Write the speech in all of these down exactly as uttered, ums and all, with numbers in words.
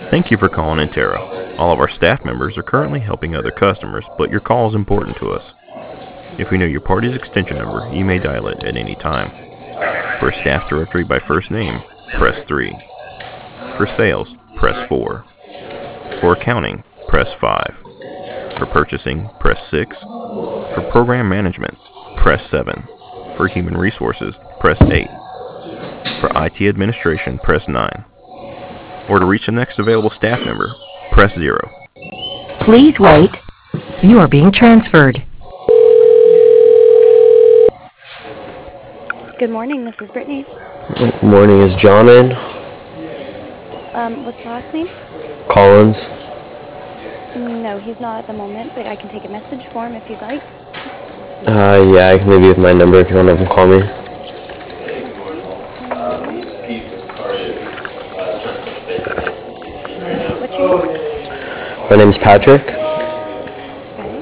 Thank you for calling Intero. All of our staff members are currently helping other customers, but your call is important to us. If you know your party's extension number, you may dial it at any time. For a staff directory by first name, press three. For sales, press four. For accounting, press five. For purchasing, press six. For program management, press seven. For human resources, press eight. For I T administration, press nine. Or to reach the next available staff member, press zero. Please wait. You are being transferred. Good morning, this is Brittany. Good morning, is John in? Um, what's the last name? Collins. No, he's not at the moment, but I can take a message for him if you'd like. Uh, yeah, I can maybe with my number if you want to have him call me. Okay, one moment. What's your name? My name's Patrick. Okay.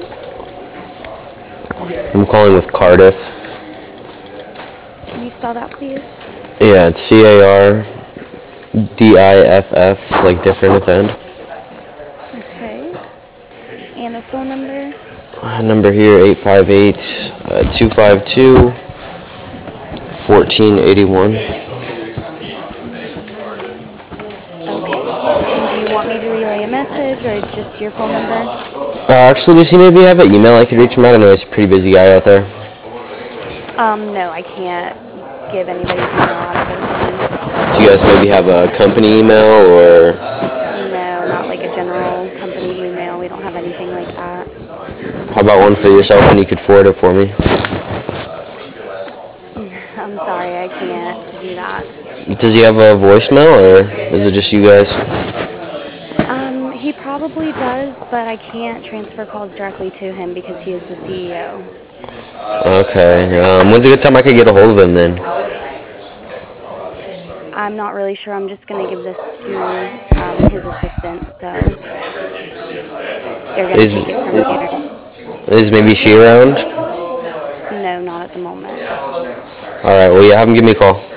I'm calling with Cardiff. Can you spell that, please? Yeah, it's C A R D I F F, like different at the end. Okay. And a phone number? Uh, number here, eight five eight, two five two, one four eight one. Okay. And do you want me to relay a message or just your phone number? Uh, actually, does he maybe have an email I could reach him at? I know he's a pretty busy guy out there. Um, no, I can't give anybody's email out over the phone. Do you guys maybe have a company email or? No, not like a general company email. We don't have anything like that. How about one for yourself and you could forward it for me? I'm sorry, I can't do that. Does he have a voicemail or is it just you guys? Um, he probably does, but I can't transfer calls directly to him because he is the C E O. Okay. Um, when's a good time I could get a hold of him then? I'm not really sure. I'm just going to give this to um, his assistant, so they're going to Is take it from here. is maybe she around? No, not at the moment. All right. Well, yeah, have him give me a call.